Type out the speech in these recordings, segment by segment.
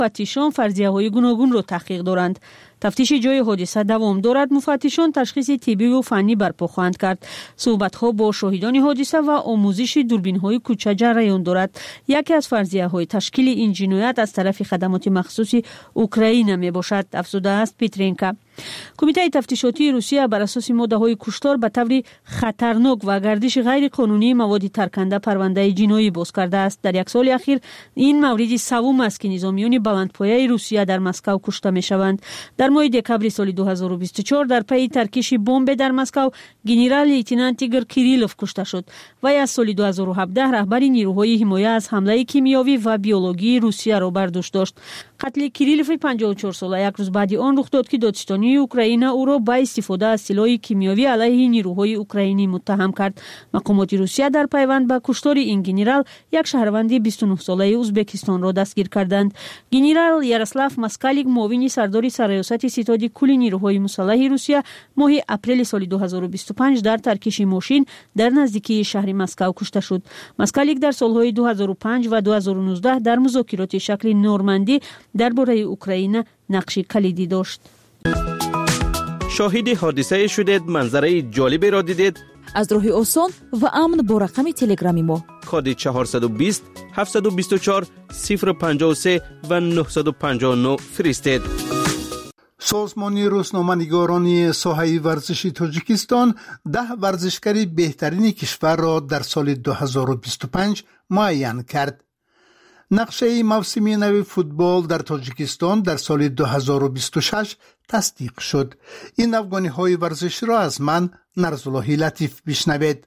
مفتشان فرضیه‌های گوناگون را تحقیق دارند. تفتیش جای حادثه دوام دارد. مفتشان تشخیص طبی و فنی برپا خواهند کرد. صحبت‌ها با شاهدان حادثه و آموزش دوربین‌های کوچه جریان دارد. یکی از فرضیه‌های تشکیل این جنایت از طرف خدمات مخصوص اوکراین میباشد، افزوده است پیترینکا. کمیته تفتیشاتی روسیه بر اساس ماده‌های کشتار به طور خطرناک و گردش غیر قانونی مواد ترکنده پرونده جنایی باز کرده است. در یک سال اخیر این مورد سوم است که نظامیان بلندپایه روسیه در مسکو کشته میشوند. در ماه دکبر سال 2024 در پی ترکیش بمب در مسکو گنرال لیتنانت ایگور کیریلوف کشته شد. وی از سال 2017 رهبر نیروهای حمایت از حمله کیمیایی و بیولوژی روسیه را بر دوش داشت. قتل کیریلوف 54 ساله یک روز بعد آن رخ داد که دادستانی اوکراین او را با استفاده از سلاح کیمیایی علیه نیروهای اوکراینی متهم کرد. مقامات روسیه در پیوند به کشتار این گنرال یک شهروند 29 ساله ازبکستان را دستگیر کردند. گنرال یاروسلاو ماسکالیک معاون سردار سرایست ستاد کل نیروهای مسلح روسیه ماه اپریل سال 2025 در ترکیش ماشین در نزدیکی شهر مسکو کشته شد. ماسکالیک در سالهای 2005 و 2019 در مذاکرات شکل نورماندی درباره اوکراین نقش کلیدی داشت. شاهد حادثه شدید، منظره جالبی را دیدید؟ از راه آسان و امن با رقم تلگرامی ما کد 420 724 053 و 959 فرستید. سازمان روزنامه‌نگاران ساحه ورزشی تاجیکستان 10 ورزشکار بهترین کشور را در سال 2025 معین کرد. نقشه موسم نو فوتبال در تاجیکستان در سال 2026 تصدیق شد. این افغانی‌های ورزشی را از من نرزالله لطیف بشنوید.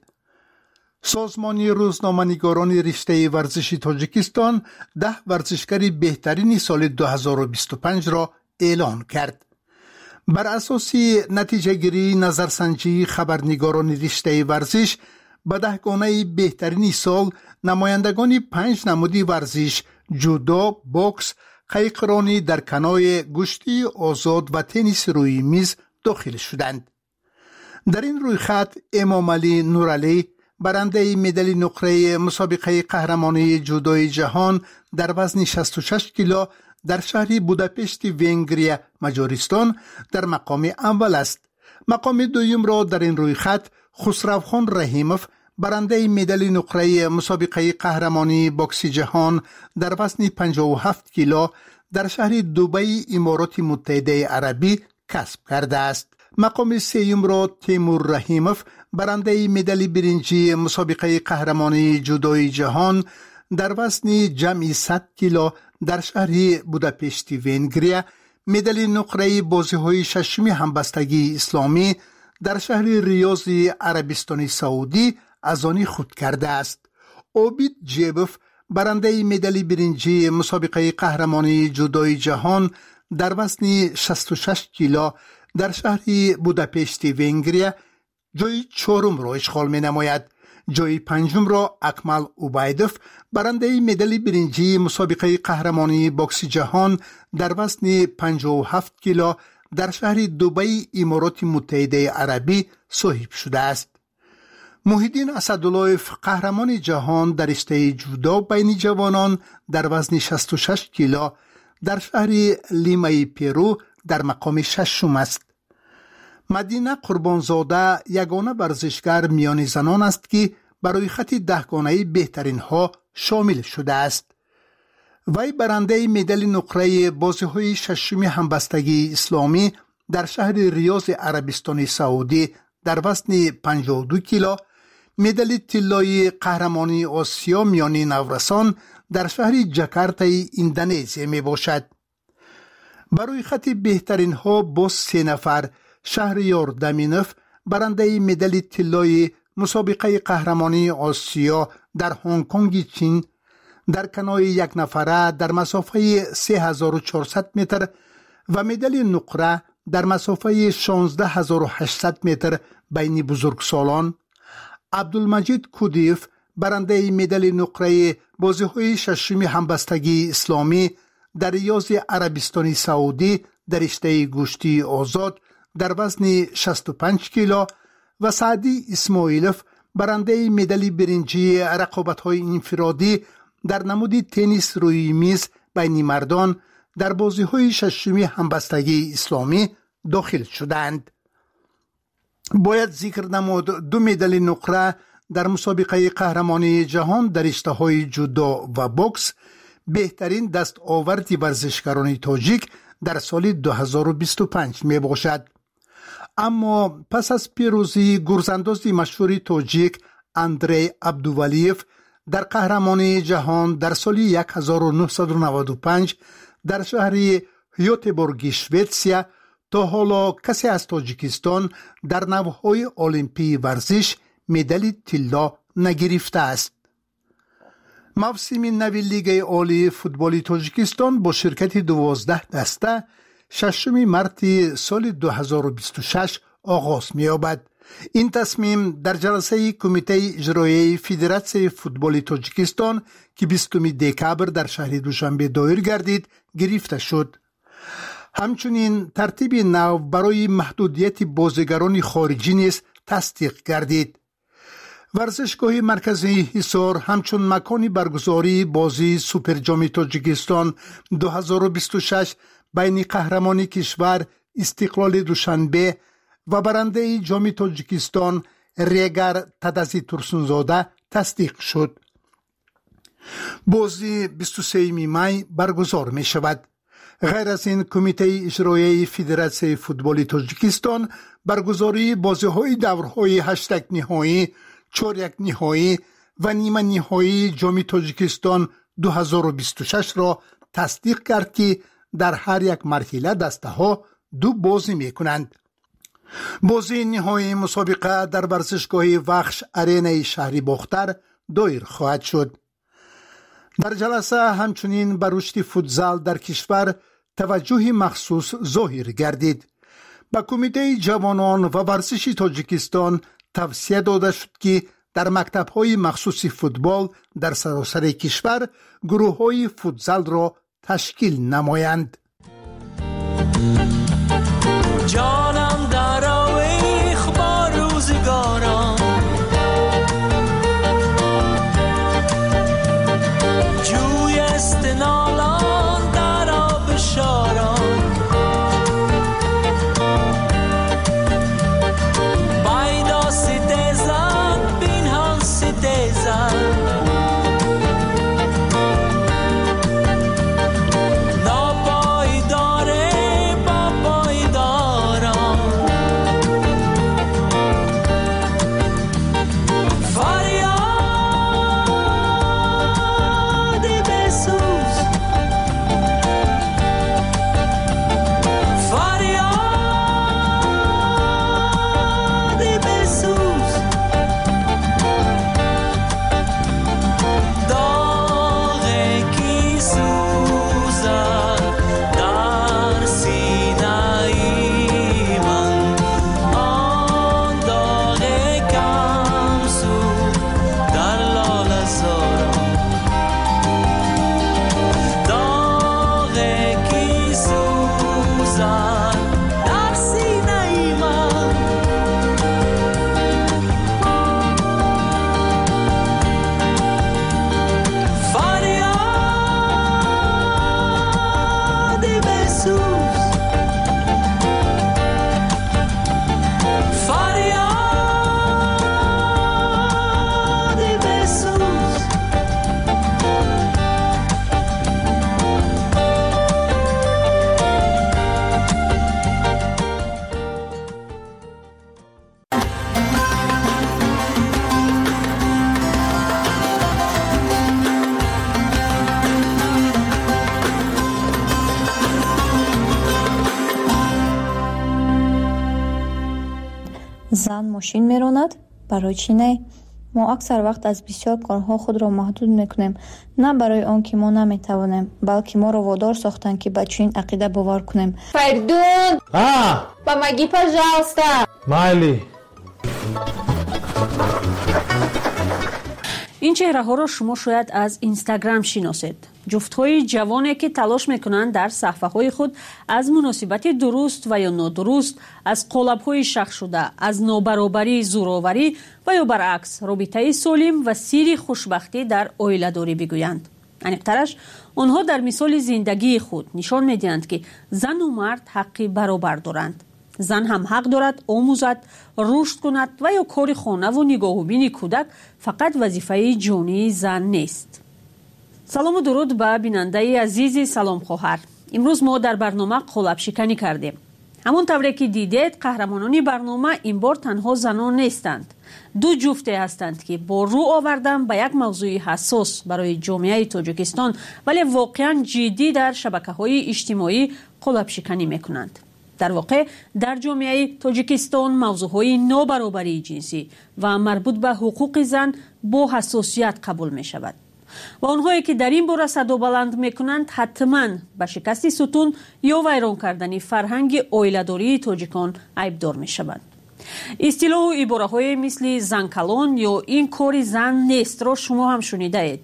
سازمان روزنامه‌نگاران رشته ورزشی تاجیکستان 10 ورزشکار بهترین سال 2025 را اعلان کرد. بر اساس نتیجه گیری نظرسنجی خبرنگاران رشته ورزش به 10 گانه بهترین سال نمایندگان 5 نمودی ورزش جودو، بوکس، قایقرانی در کنای، گشتی آزاد و تنیس روی میز داخل شدند. در این رویخط امام علی نورعلی برنده مدال نقره مسابقه قهرمانی جودوی جهان در وزن 66 کیلو در شهر بوداپشت ونگریا مجارستان در مقام اول است. مقام دوم را در این رویخط خسروخان رحیموف برنده مدال نقره مسابقه قهرمانی بوکس جهان در وزن 57 کیلو در شهر دبی امارات متحده عربی کسب کرده است. مقام سوم را تیمور رحیموف برنده مدال برنجی مسابقه قهرمانی جودوی جهان در وزن جمعی 100 کیلو در شهر بوداپشت ونگریا، مدال نقره بازی‌های ششم همبستگی اسلامی در شهر ریاض عربستان سعودی از آن خود کرده است. اوبید جیبوف برنده مدال برنجی مسابقه قهرمانی جودوی جهان در وزن 66 کیلو در شهر بوداپشت ونگریا جای 4 را اشغال می نماید. جای 5 را اکمل اوبایدوف برنده مدال برنجی مسابقه قهرمانی بوکس جهان در وزن 57 کیلو در شهر دبی امارات متحده عربی صاحب شده است. محیدین اسداللهف قهرمان جهان در رشته جودو بین جوانان در وزن 66 کیلو در شهر لیمای پرو در مقام 6 است. مدینه قربانزاده یگانه ورزشکار میان زنان است که برای خط 10 گانه بهترین ها شامل شده است. وی برنده مدال نقره بازی‌های ششم همبستگی اسلامی در شهر ریاض عربستان سعودی در وزن 52 کیلو، مدال طلایی قهرمانی آسیا میان نورسان در شهر جاکارتا اندونزی می باشد. برای خط بهترین ها با 3 نفر شهریار دامینوف برنده مدال طلایی مسابقه قهرمانی آسیا در هنگ کنگ چین در کنای 1 نفره در مسافه 3400 متر و مدال نقره در مسافه 16800 متر بین بزرگسالان. عبدالمجید کودیف برنده مدال نقره بازی‌های ششم همبستگی اسلامی در ریاض عربستان سعودی در رشته گشتی آزاد در وزن 65 کیلو و سعدی اسماعیلوف برنده مدال برنجی رقابت‌های انفرادی در نمود تنیس روی میز بین مردان در بازی‌های ششمی همبستگی اسلامی داخل شدند. باید ذکر نمود 2 مدال نقره در مسابقه قهرمانی جهان در رشته‌های جودو و بوکس بهترین دستاورد ورزشکاران تاجیک در سال 2025 می باشد. اما پس از پیروزی گرزانداز مشهور تاجیک اندری عبدوولیف در قهرمانی جهان در سال 1995 در شهر یوتبورگ شوئدسیا، تا حالا کسی از تاجیکستان در نوهای المپی ورزش مدال طلا نگرفته است. موسم نو لیگ عالی فوتبال تاجیکستان با شرکت 12 دسته 6 مارس سال 2026 آغاز می‌یابد. این تصمیم در جلسه کمیته اجرایی فدراسیون فوتبال تاجیکستان که 20 دکبر در شهر دوشنبه دایر گردید گرفته شد. همچنین ترتیب نو برای محدودیت بازیگران خارجی نیز تصدیق گردید. ورزشگاه مرکزی حصار همچون مکان برگزاری بازی سوپر جام تاجیکستان 2026 بین قهرمان کشور استقلال دوشنبه و برنده جام تاجیکستان ریگر تدزی ترسونزاده تصدیق شد. بازی 23 می برگزار می شود. غیر از این کمیته اجرایی فدراسیون فوتبال تاجیکستان برگزاری بازی‌های دورهای 8 نهایی، 4 نهایی و نیمه نهایی جام تاجیکستان 2026 را تصدیق کرد که در هر یک مرحله دسته‌ها 2 بازی می‌کنند. بازی نهایی مسابقه در ورزشگاه وخش آرینای شهری باختر دایر خواهد شد. در جلسه همچنین بر رشد فوتزال در کشور توجه مخصوص ظاهر گردید. با کمیته جوانان و ورزش تاجیکستان توصیه داده شد که در مکتب‌های مخصوص فوتبال در سراسر کشور گروه‌های فوتزال را تشکیل نمایند. جانم در آویخ با روزگاران، جوی استنالان در آب شاران، بایدا ستیزن بینهان ستیزن، زن ماشین میراند؟ برای چی نه؟ ما اکثر وقت از بسیار کارها خود را محدود میکنیم، نه برای آن که ما نمیتوانیم، بلکه ما را وادار ساختند که به چنین عقیده باور کنیم. Perdón. Помоги, пожалуйста. Майли. این چهره‌ها را شما شاید از اینستاگرام شناسید. جفت‌های جوانی که تلاش می‌کنند در صفحه‌های خود از مناسبت درست و یا نادرست، از قالب‌های شخص شده، از نابرابری، زورآوری و یا برعکس رابطه سالم و سیر خوشبختی در عائله‌داری بگویند. انیق‌ترش آنها در مثال زندگی خود نشان می‌دهند که زن و مرد حقی برابر دارند. زن هم حق دارد آموزد، رشد کند و یا کار خانه و نگاه‌وبین کودک فقط وظیفه جانی زن نیست. سلام و درود به بیننده عزیز سلام خواهر. امروز ما در برنامه قالب شکنی کردیم. همون طوری که دیدید قهرمانان برنامه این بار تنها زنان نیستند. دو جفته هستند که با رو آوردن به یک موضوع حساس برای جامعه تاجیکستان ولی واقعا جدی در شبکه‌های اجتماعی قالب شکنی میکنند. در واقع در جامعه تاجیکستان موضوعهای نابرابری جنسی و مربوط به حقوق زن با حساسیت قبول می شود. و آنهایی که در این باره صدا بلند می کنند حتما به شکست ستون یا ویران کردن فرهنگ عائله‌داری تاجیکان عیبدار می شوند. اصطلاح و عباره های مثل زن کلان یا این کار زن نیست را شما هم شنیده اید.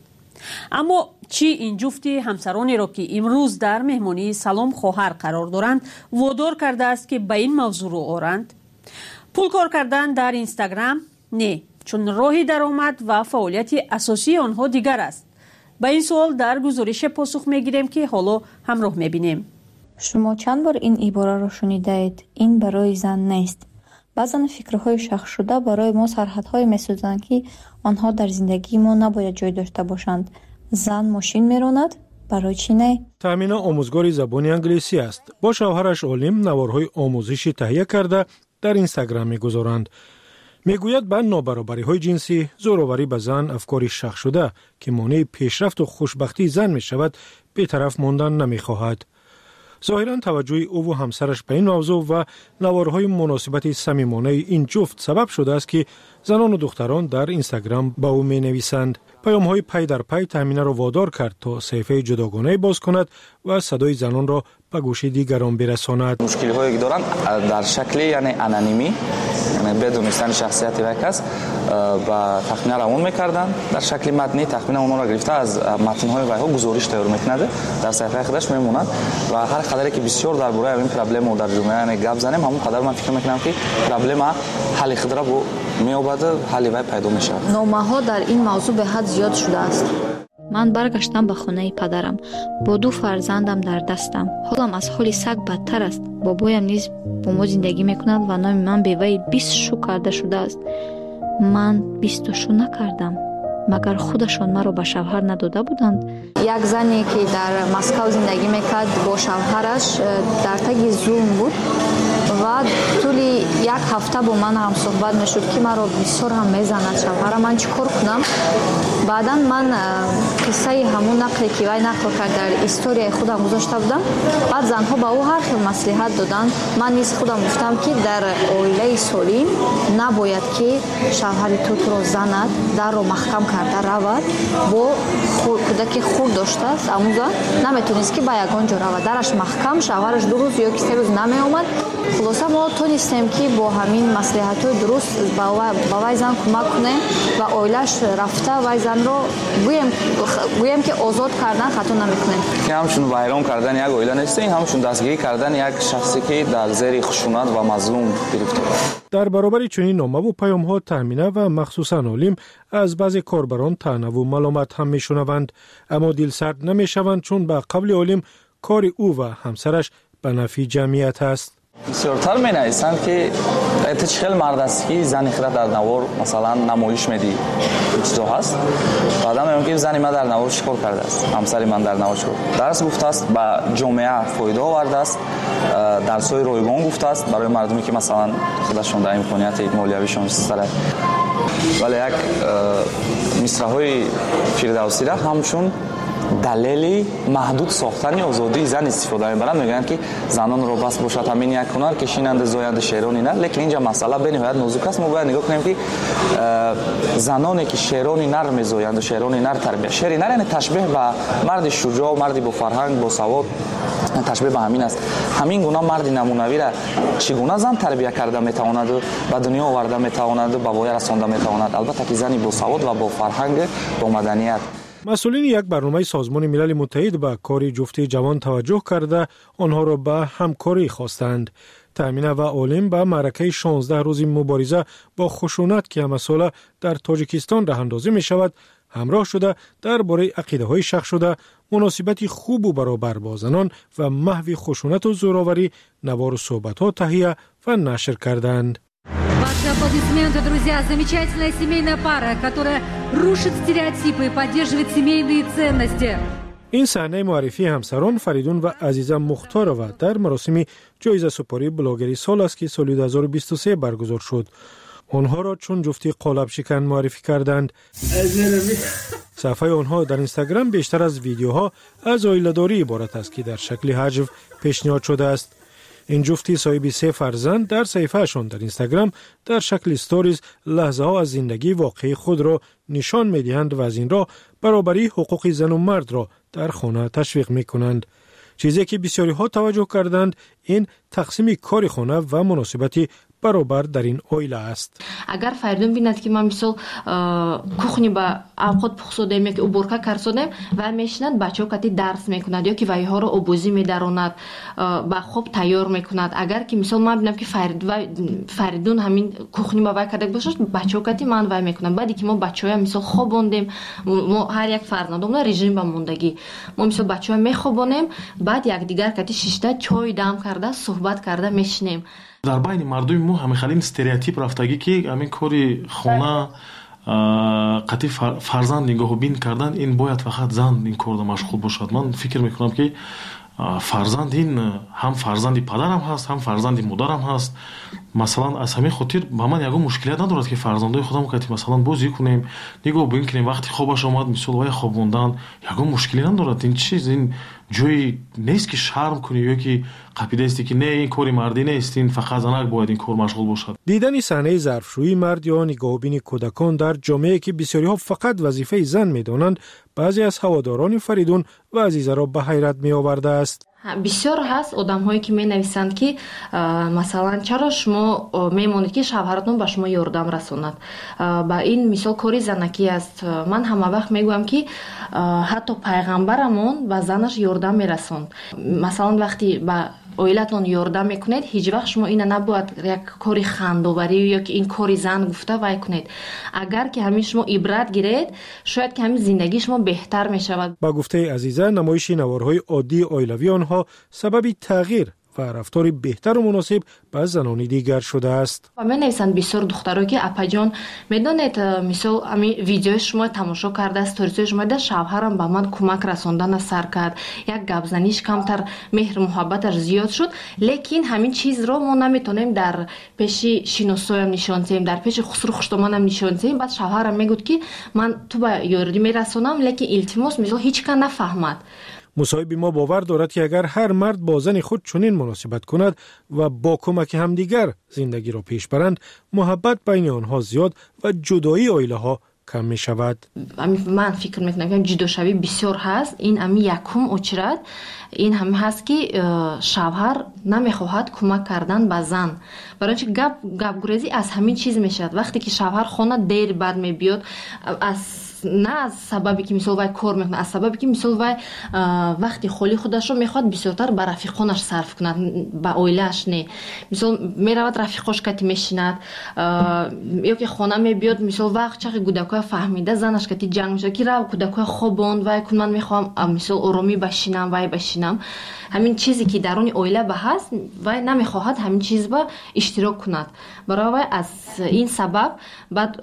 اما چی این جفت همسرانی را که امروز در مهمانی سلام خواهر قرار دارند وادار کرده است که به این موضوع رو آورند؟ پول کار کردن در اینستاگرام؟ نه، چون راه درآمد و فعالیت اساسی آنها دیگر است. به این سوال در گزارش پاسخ میگیریم که حالا همراه میبینیم. شما چند بار این عباره را شنیده اید؟ این برای زن نیست. بعضن فکرهای شخص شده برای ما سرحدهای می‌سازند که آنها در زندگی ما نباید جای داشته باشند. زن ماشین می‌راند، برای چی نه؟ تامینه آموزگار زبان انگلیسی است. با شوهرش عالم نوارهای آموزشی تهیه کرده در اینستاگرام می‌گذارند. میگوید به نابرابری‌های جنسی، زوراوری به زن افکاری شخص شده که مانع پیشرفت و خوشبختی زن می‌شود، بی‌طرف ماندن نمی‌خواهد. ظاهراً توجه او و همسرش به این موضوع و نوارهای مناسبت صمیمانه این جفت سبب شده است که زنان و دختران در اینستاگرام با او می‌نویسند. پیام‌های پی در پی تامینه را وادار کرد تا صفحه جداگانه باز کند و صدای زنان را به گوش دیگران برساند. مشکلی که دارن در شکل یعنی انانیمی، یعنی بدون دانستن شخصیت یک کس و تخمین روان می‌کردن. در شکل متنی تخمین اونها را گرفته از متن‌های ویها گزارش تیار می‌کند، در صفحه خودش میمونند و هر قدری که بسیار درباره این پرابلم در جامعه گپ زنیم همون قدر من فکر می‌کنم که پرابلم حل خود را می‌یابد، حل وی پیدا می‌شود. نامه‌ها در این موضوع به حد زیاد شده است. من برگشتم به خانه پدرم با 2 فرزندم در دستم. حالم از حال سگ بدتر است. بابایم نیز با ما زندگی میکند و نام من به وی 20 شو کرده شده است. من 20 شو نکردم. مگر خودشان مرا به شوهر نداده بودند؟ یک زنی که در مسکو زندگی میکرد با شوهرش در تگ زوم بود و طولی 1 هفته با من هم صحبت میشد که مرا بسیار هم میزند شوهرم. من چیکار کنم؟ بعدا من قصه همون نقلی که وی نقل کرد در استوری خودم گذاشته بودم. بعد زنها با او هر خیل مصلحت دادن. من نیز خودم گفتم که در عائله سالم نباید که شوهر تو را زند، در رو محکم کرده رود، با کودک خورد داشته است اموزا نمیتونست که با یگان جا رود، درش محکم، شوهرش 2 روز یا 3 روز نمی آمد. خلاصه ما تونستیم که با همین مصلحت‌های درست با وی زن کمک کنیم و عائله‌اش رفته وی زن رو گویم که آزاد کردن خطا نمیکنیم. که همشون ویران کردن یک عائله نیست، این همشون دستگیری کردن یک شخصی که در زیر خشونت و مظلوم گرفته است. در برابر چنین نامه و پیام‌ها تامینه و مخصوصاً عالم از بعضی کاربران طعنه و ملامت هم میشنوند، اما دلسرد نمیشوند چون به قبل عالم کار او و همسرش به نفع جمعیت است. بسیارتر می نویسند که اتش خیلی مرد است که زن خود در نوار مثلا نمایش میدی چیزا هست. بعدا میگم که زن من در نوار چیکار کرده است، همسر من در نوار چیکار درس گفته است، به جامعه فایده آورده است، درس‌های رایگان گفته است برای مردمی که مثلا خودشون در امکانیت مالیویشون سره. ولی یک مصرع‌های فردوسی را همچون دلیلی محدود ساختن آزادی زن استفاده می‌برند. میگن که زنان رو بس باشد همین یک هنر کشیننده زاینده شیرانی نه، لیکن اینجا مسئله به نهایت نازک است. ما باید نگاه کنیم که زنانی که شیرانی نر می‌زایند و شیرانی نر تربیت، شیرانی نر یعنی تشبیه به مرد شجاع، مردی با فرهنگ، با سواد، تشبیه به همین است. همین گونه مرد نمونوی را چگونه زن تربیت کرده میتواند و به دنیا آورده میتواند و به وای رسانده میتواند، البته که زنی با سواد و با فرهنگ، با مدنیت. مسئولین یک برنامه سازمان ملل متحد به کار جفت جوان توجه کرده آنها را به همکاری خواستند. تامینه و عالم به معرکه 16 روزی مبارزه با خشونت که همساله در تاجیکستان راه اندازی می شود همراه شده درباره عقیده‌های شخص شده مناسبت خوب و برابر با زنان و محو خشونت و زوراوری نوار صحبت‌ها تهیه و نشر کردند. Ваши аплодисменты, друзья. Замечательная семейная пара, которая рушит стереотипы и поддерживает семейные ценности. این صحنه معرفی همسران فریدون و عزیزه مختارова در مراسم جایزه سپاری بلاگری سال است که سال 2023 برگزار شد. آنها را چون جفتی قالب شکن معرفی کردند. صفحه آنها در اینستاگرام بیشتر از ویدیوها از عائله‌داری عبارت است که در شکل حجو پیشنهاد شده است. این جفتی صاحب 3 فرزند در صفحه‌شان در اینستاگرام در شکل استوریز لحظه ها از زندگی واقعی خود را نشان می‌دهند و از این راه برابری حقوق زن و مرد را در خانه تشویق می‌کنند. چیزی که بسیاری ها توجه کردند این تقسیم کار خانه و مناسبت برابر در این عائله است. اگر فریدون بیند که ما مثلا کухни با اوقات پخسودیم یا که уборка کردیم و میشنند بچه‌ها کتی درس میکنند یا که وایها رو آبوزی میداروند با خوب تیار میکند. اگر که مثلا ما ببینم که فریدون همین کухни با وای کرده باشه بچه‌ها کتی من وای میکنند. بعدی که ما بچه‌ها مثلا خوابوندیم ما هر یک فرزندمون رژیم با موندگی ما مثلا بچه‌ها میخوابونیم بعد یک دیگر کتی شیشته چای دم کرده صحبت کرده میشنیم. در بین مردم ما همین استریوتیپ رفتگی که همین کاری خانه قطعی فرزند نگاه بین کردن این باید فقط زن این کار مشغول باشد. من فکر میکنم که فرزند این هم فرزندی پدرم هست هم فرزندی مادرم هست. مثلا از همین خاطر با من یگو مشکلیت ندارد که فرزندای خودم که مثلا بازی کنیم نگاه بین کنیم وقتی خوابش اومد مثلا وای خوابوندن یگو مشکلی ندارد. این چیز این جوی نیست که شرم کنی یا که قاعده است که نه این کاری مردی نیست این فقط زنک باید این کار مشغول باشد. دیدن صحنه ظرفشویی مرد یا نگاهبین کودکان در جامعه که بسیاری ها فقط وظیفه زن میدانند بعضی از هواداران فریدون و عزیزه را به حیرت می آورده است. بسیار هست آدم‌هایی که می‌نویسند که مثلا چرا شما می‌مونید که شوهرتون به شما یاردم رسوند. با این مثال کاری زنکی است. من همه وقت میگویم که حتی پیغمبرمون به زنش یاردم میرسوند. مثلا وقتی با اویلتون یاردم میکنید هیچ وقت شما اینو نباید یک کاری خندوبری یا که این کاری زن گفته وای کنید. اگر که همین شما عبرت گیرید شاید که همین زندگی شما بهتر میشود. با گفته عزیزه نمایش نوارهای عادی عائلوی آنها سبب تغییر و رفتار بهتر و مناسب با زنان دیگر شده است. و من نویسند بسیار دخترها که اپا جان میدونید مثلا همین ویدیو شما تماشا کرده استوریز شما ده شوهرم با من کمک رساندن سر کرد یک گپ زنیش کمتر مهر محبتش زیاد شد لیکن همین چیز رو ما نمیتونیم در پیش شینوسویم نشون دهیم در پیش خسرو خوشتمانم نشون دهیم. بعد شوهرم میگفت که من تو با یاردی میرسونم لیکن التماس مثلا هیچ کس نفهمد. مصاحب ما باور دارد که اگر هر مرد با زن خود چنین مناسبت کند و با کمک همدیگر زندگی را پیش برند محبت بین آنها زیاد و جدایی عائله ها کم می شود. من فکر میکنم که جداشوی بسیار هست. این امی یکم اچرد این هم هست که شوهر نمیخواهد کمک کردن به زن برای اینکه گپ گریزی از همین چیز میشد. وقتی که شوهر خانه دیر بعد میبیاد نه از سببی که مثلا وای کار میکنه از سببی که مثلا وای وقتی خالی خودش رو میخواد بسیارتر به رفیقانش صرف کند با عائله‌اش نه. مثلا میرود رفیقاش کتی میشیند یا که خانه میبیاد مثلا وقت چقدر کودکای فهمیده زنش کتی جنگ میشه که رو کودکای خوابوند وای کن من میخوام مثلا آرامی بشینم وای بشینم. همین چیزی که درون عائله به هست وای نمیخواهد همین چیز با اشتراک کند. برای از این سبب بعد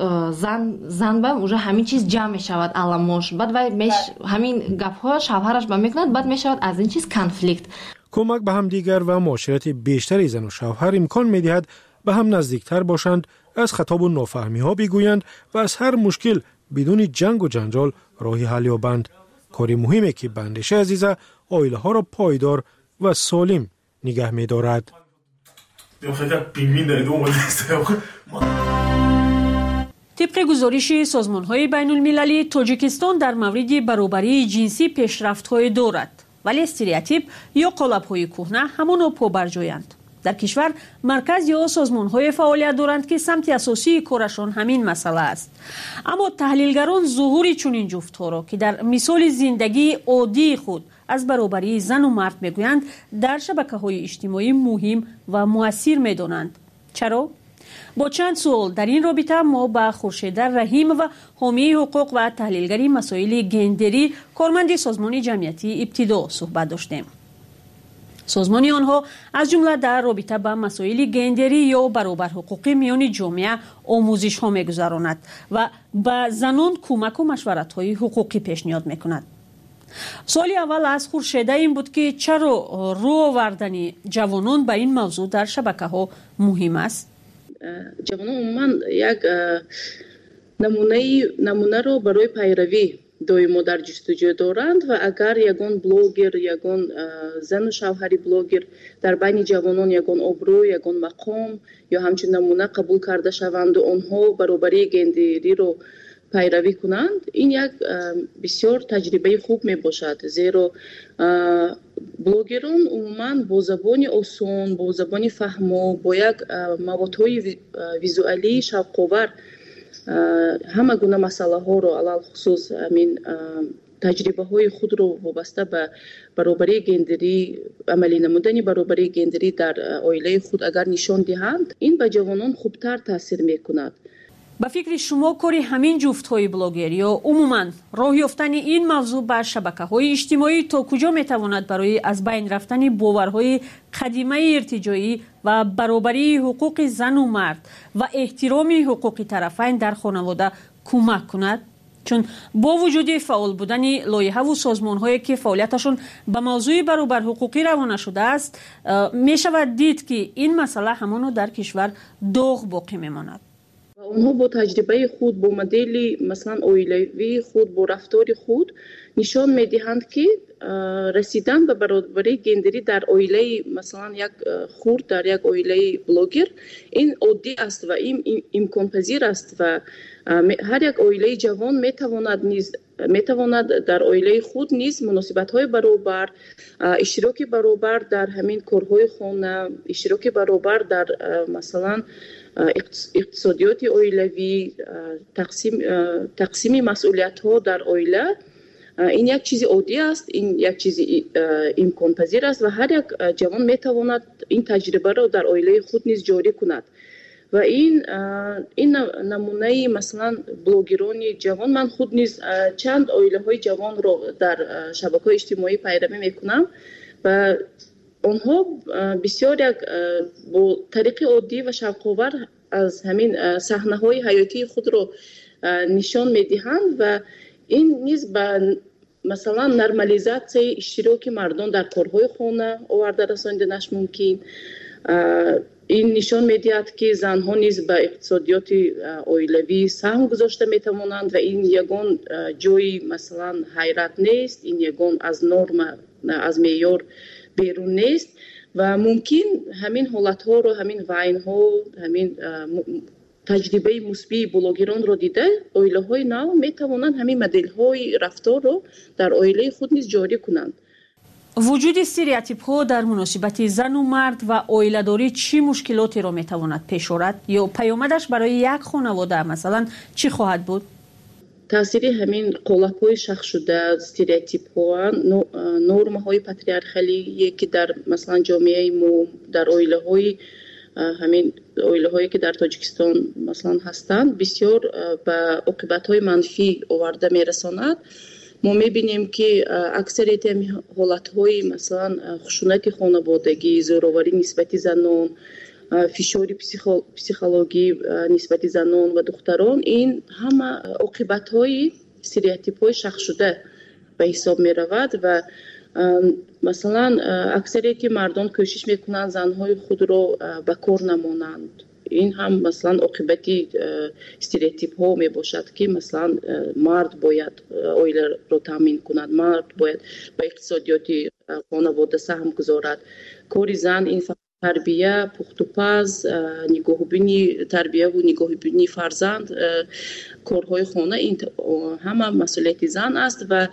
زن با اونجا همین چیز جمع میشود علامش بعد وای همین گپ‌ها شوهرش با میکند بعد میشود از این چیز کنفلیکت. کمک به هم دیگر و معاشرت بیشتری زن و شوهر امکان میدهد به هم نزدیکتر باشند از خطاب و نافهمی ها بگویند و از هر مشکل بدون جنگ و جنجال راهی حل یابند. کاری مهمه که بندش عزیزه عائله ها را پایدار و سالم نگه می‌دارد. طبق گزارش سازمان‌های بین‌المللی تاجیکستان در مورد برابری جنسی پیشرفت‌های دارد ولی استریوتیپ یا قالب‌های کهنه همانا پابرجایند. در کشور مرکز یا سازمان‌های فعالیت دارند که سمت اساسی کارشان همین مسئله است. اما تحلیلگران ظهور چنین جفت‌ها را که در مثال زندگی عادی خود از برابری زن و مرد میگویند در شبکه‌های اجتماعی مهم و مؤثر می‌دانند. چرا؟ با چند سوال در این رابطه ما با خورشید رحیم و حامی حقوق و تحلیلگری مسائل گندری کارمند سازمان جمعیتی ابتدا صحبت داشتیم. سازمان آنها از جمله در رابطه با مسائل گندری یا برابر حقوقی میان جامعه آموزش ها میگذراند و به زنان کمک و مشورت های حقوقی پیشنهاد میکند. سوالی اول از خورشید این بود که چرا رو آوردن جوانان به این موضوع در شبکه ها مهم است؟ جوانان عموما یک نمونه رو برای پیروی دویمو در جستجو دارند و اگر یگان بلوگر، یگان زن و شوهری بلوگر در بین جوانان یگان ابرو، یگان مقام یا همچنین نمونه قبول کرده شوند و آنها برابری گندری رو پیروی کنند، این یک بسیار تجربه خوب می باشد، زیرا بلوگران عموما با زبان آسان، با زبان فهمو، با یک موادهای ویزوالی شوق‌آور همه گونه مسئله ها رو علل خصوص همین تجربه های خود رو وابسته به برابری گندری، عملی نمودن برابری گندری در عائله خود اگر نشان دهند، این به جوانان خوبتر تاثیر میکند. به فکر شما کاری همین جفت های بلاگر یا عموما راه یافتن این موضوع بر شبکه های اجتماعی تا کجا میتواند برای از بین رفتن باورهای قدیمه ارتجاعی و برابری حقوق زن و مرد و احترام حقوق طرفین در خانواده کمک کند؟ چون با وجود فعال بودن لایحه و سازمان‌هایی که فعالیتشون به موضوع برابر حقوقی روانه شده است، میشود دید که این مسئله همانو در کشور داغ باقی میماند. اونها با تجربه خود، با مدل مثلا عائلوی خود، با رفتار خود نشان میدهند که رسیدن به برابری گندری در عائله مثلا یک خرد، در یک عائله بلوگر، این عادی است و این امکان پذیر است و هر یک عائله جوان میتواند در عائله خود نیز مناسبت‌های برابر، اشتراک برابر در همین کارهای خانه، اشتراک برابر در مثلا اقتصادیات عائلوی، تقسیم مسئولیت‌ها در عائله، این یک چیز عادی است، این یک چیز امکان پذیر است و هر یک جوان میتواند این تجربه را در عائله خود نیز جاری کند. و این نمونه مثلا بلوگران جوان، من خود نیز چند عائله های جوان رو در شبکه‌های اجتماعی پیروی میکنم و آنها بسیار یک با طریق عادی و شوق‌آور از همین صحنه‌های حیاتی خود رو نشان میدهند و این نیز به مثلا نرمالیزاسیون اشتراک مردان در کارهای خانه آورده رساندنش ممکن. این نشان میدهد که زنها نیز به اقتصادیات عائلوی سهم گذاشته میتوانند و این یگان جای مثلا حیرت نیست، این یگان از نرم، از معیار بیرون نیست و ممکن همین حالت ها رو، همین وین ها، همین تجربه مثبت بلوگران رو دیده عائله های نو میتوانند همین مدل های رفتار رو در عائله خود نیز جاری کنند. وجود استریوتیپ ها در مناسبت زن و مرد و عائله داری چی مشکلاتی را میتواند پیش آورد یا پیامدش برای یک خانواده مثلا چی خواهد بود؟ تاثیر همین قالب های شخص شده، استریوتیپ ها، نرم های پاتریارخالی که در مثلا جامعه ما، در عائله های همین عائله هایی که در تاجیکستان مثلا هستند بسیار به عاقبت های منفی آورده میرساند. ما میبینیم که اکثریت حالت های مثلا خشونت خانوادگی، زوراوری نسبت زنان، فشار پسیخولوژی نسبت زنان و دختران، این همه عاقبت های استریوتیپ های شخص شده به حساب می رود و مثلا اکثریت مردان کوشش میکنند زنهای خود رو به کار نمانند. این هم مثلا عاقبتی استریوتیپ ها می باشد که مثلا مرد باید عائله رو تامین کند، مرد باید به اقتصادیات خانواده سهم گذارد. کار زن این تربیه، پخت و پز، نگاهبینی تربیه و نگاهبینی فرزند، کارهای خانه، این همه مسئولیت زن است و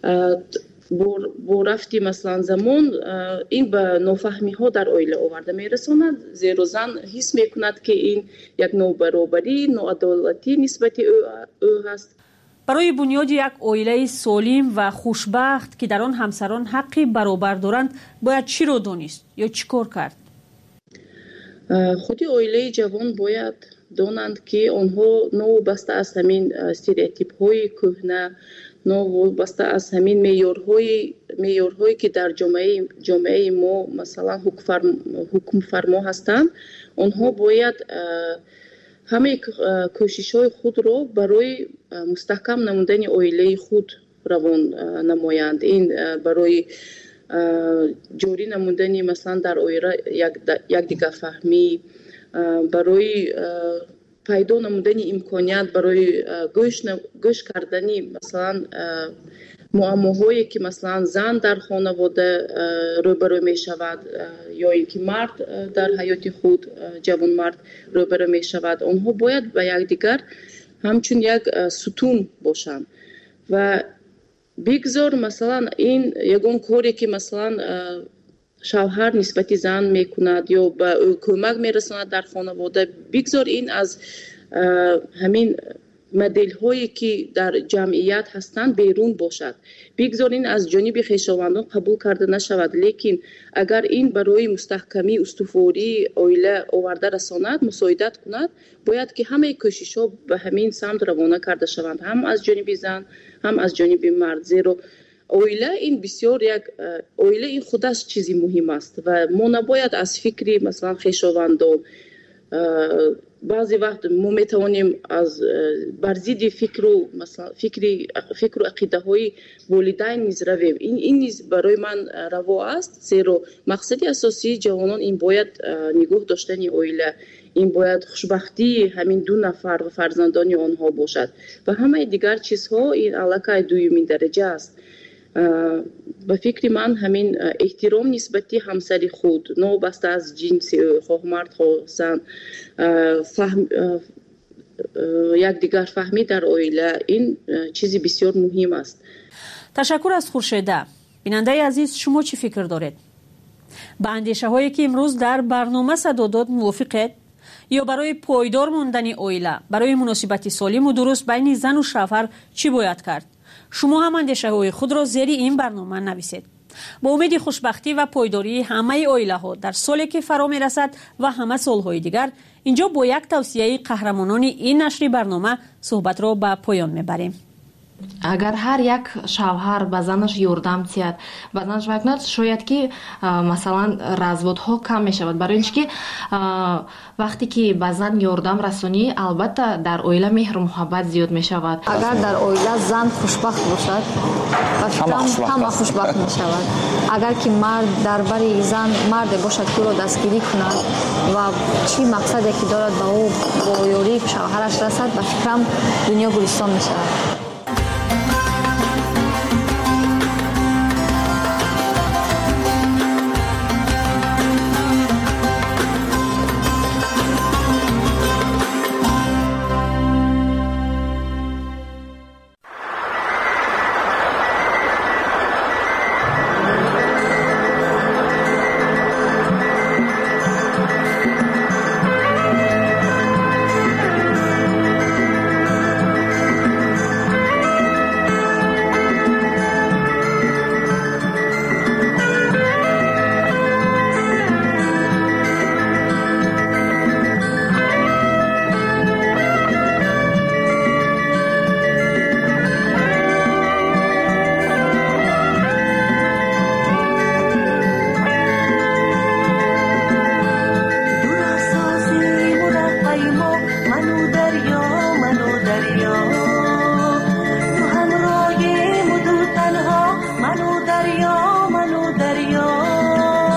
با رفتی مثلا زمان این به نافهمی ها در عائله آورده میرساند، زیرا زن حس میکند که این یک نابرابری، ناعدالتی نسبت او هست. برای بنیاد یک عائله سالم و خوشبخت که در آن همسران حقی برابر دارند باید چی رو دانست یا چی کار کرد؟ худи оилаи ҷавон бояд донанд ки онҳо новобаста аз ҳамин стереотипҳои кӯҳна, новобаста аз ҳамин меъёрҳое ки дар ҷомеаи мо масалан ҳукмфармо ҳастанд, онҳо бояд ҳамаи кӯшишҳои худро барои мустаҳкам намудани оилаи худ равон намоянд. Ин барои ҷорӣ намудани масалан дар оила якдигарфаҳмӣ, барои пайдо намудани имконият барои гӯш кардани масалан муаммоҳое ки масалан зан дар хонавода рӯбарӯ мешавад ё ин ки мард дар ҳаёти худ ҷавонмард рӯбарӯ мешавад, онҳо бояд ба якдигар ҳамчун як сутун бошанд ва бигзор масалан ин ягон коре ки масалан шавҳар нисбати зан мекунад ё ба ӯ кӯмак мерасонад дар хонавода, бигзор ин аз ҳамин моделҳое ки дар ҷамъият ҳастанд берун бошад. Бигзор ин аз ҷониби хешовандон қабул карда нашавад, лекин агар ин барои мустаҳкамӣ устувории оила оварда расонад, мусоидат кунад, бояд ки ҳамаи кӯшишҳо ба ҳамин самт равона карда шаванд, ҳам аз ҷониби зан, ҳам аз ҷониби мард. Зеро оила ин бисёр як оила ин худаш чизи муҳим аст ва мо набояд аз фикри масалан хешовандон баъзе вақт мо метавонем аз бар зидди фикру ақидаҳои волидайн низ равем. Ин низ барои ман раво аст, зеро мақсади асосии ҷавонон ин бояд нигоҳ доштани оила, ин бояд хушбахтии ҳамин ду нафар ва фарзандони онҳо бошад ва ҳамаи дигар чизҳо ин аллакай дуюмин дараҷа аст. ба фикри ман ҳамин эҳтиром нисбати ҳамсари худ, новобаста аз ҷинси ӯ, хоҳ мард хоҳ зан, якдигар фаҳмӣ дар оила, ин чизи бисёр муҳим аст. ташаккур аз хуршеда. бинандаи азиз, шумо чӣ фикр доред? ба андешаҳое ки имрӯз дар барнома садо дод мувофиқед? ё барои пойдор мондани оила, барои муносибати солиму дуруст байни зану шавҳар чӣ бояд кард? шумо ҳам андешаҳои худро зери ин барнома нависед. бо умеди хушбахтӣ ва пойдории ҳамаи оилаҳо дар соле ки фаро мерасад ва ҳама солҳои дигар, инҷо бо як тавсияи қаҳрамонони ин нашри барнома суҳбатро ба поён мебарем. агар ҳар як шавҳар ба занаш ёрдам диҳад, ба занаш вакнад, шояд ки масалан разводҳо кам мешавад, барои ин ки вақте ки ба зан ёрдам расонӣ, албатта дар оила меҳру муҳаббат зиёд мешавад. агар дар оила зан хушбахт бошад, ҳама хушбахт мешавад. агар ки мард дар бари зан марде бошад ки ӯро дастгирӣ кунад ва чӣ мақсаде ки дорад ба ӯ бо ёрии шавҳараш расад, ба фикрам дунё гулистон мешавад.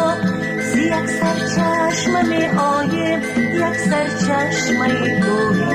یک سر چشمه